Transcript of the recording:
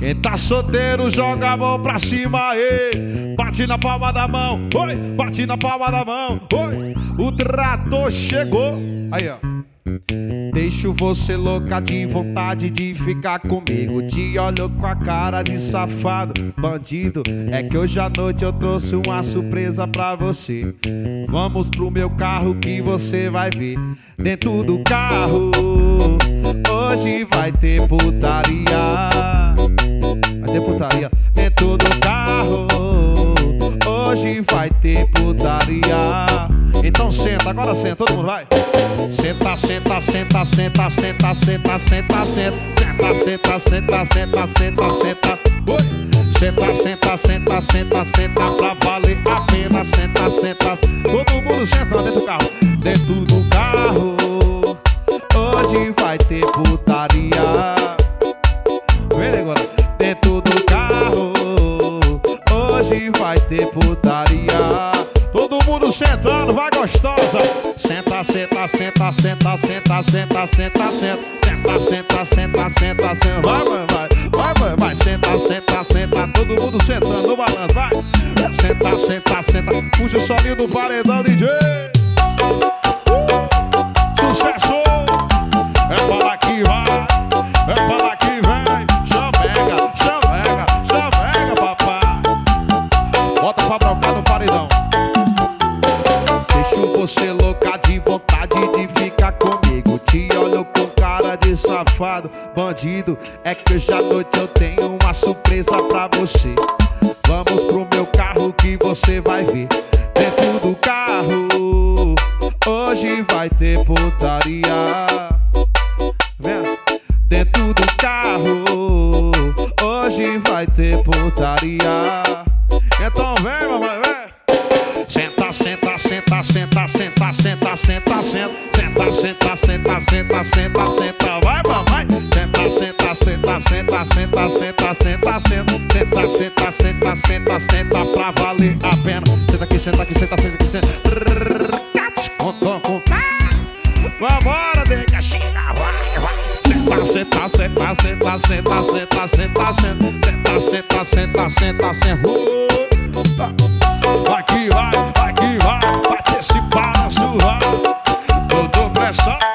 Quem tá solteiro joga a mão pra cima, ei. Bate na palma da mão, oi. Bate na palma da mão, oi. O trator chegou. Aí, ó. Deixo você louca de vontade de ficar comigo. Te olho com a cara de safado, bandido. É que hoje à noite eu trouxe uma surpresa pra você. Vamos pro meu carro que você vai ver. Dentro do carro hoje vai ter putaria. Vai ter putaria. Dentro do carro hoje vai ter putaria. Então senta, agora senta, todo mundo vai. Senta, senta, senta, senta, senta, senta, senta, senta. Senta, senta, senta, senta, senta, senta. Senta, senta, senta, senta, senta pra valer a pena. Senta, senta. Todo mundo senta dentro do carro. Dentro do carro hoje vai ter putaria. Vem agora. Dentro do carro hoje vai ter putaria. Todo mundo sentando, vai gostosa. Senta, senta, senta, senta, senta, senta, senta, senta. Senta, senta, senta, senta, senta. Vai, senta, senta, senta. Todo mundo sentando no balanço, vai. Senta, senta, senta. Puxa o solinho do paredão, DJ. Sucesso! É pra lá que vai, é pra lá que vem. Chamega, chamega, chamega, papai. Bota pra brocar no paredão. Você louca de vontade de ficar comigo. Te olho com cara de safado, bandido. É que hoje à noite eu tenho uma surpresa pra você. Vamos pro meu carro que você vai ver. Dentro do carro hoje vai ter putaria. Vem. Dentro do carro hoje vai ter putaria. Então vem, mamãe, vem. Senta, senta, senta, senta, senta, senta, senta, senta. Senta, senta, senta, senta, senta, senta. Vai, mamãe. Senta, senta, senta, senta, senta, senta, senta, senta. Senta, senta, senta, senta, senta pra valer a pena. Senta aqui, senta aqui, senta, senta aqui, senta. Vambora, nega, chega, vai, vai. Senta, senta, senta, senta, senta, senta, senta, senta. Senta, senta, senta, senta, senta. Vai que vai, vai que vai. Bate esse passo, vai. Tô pressão.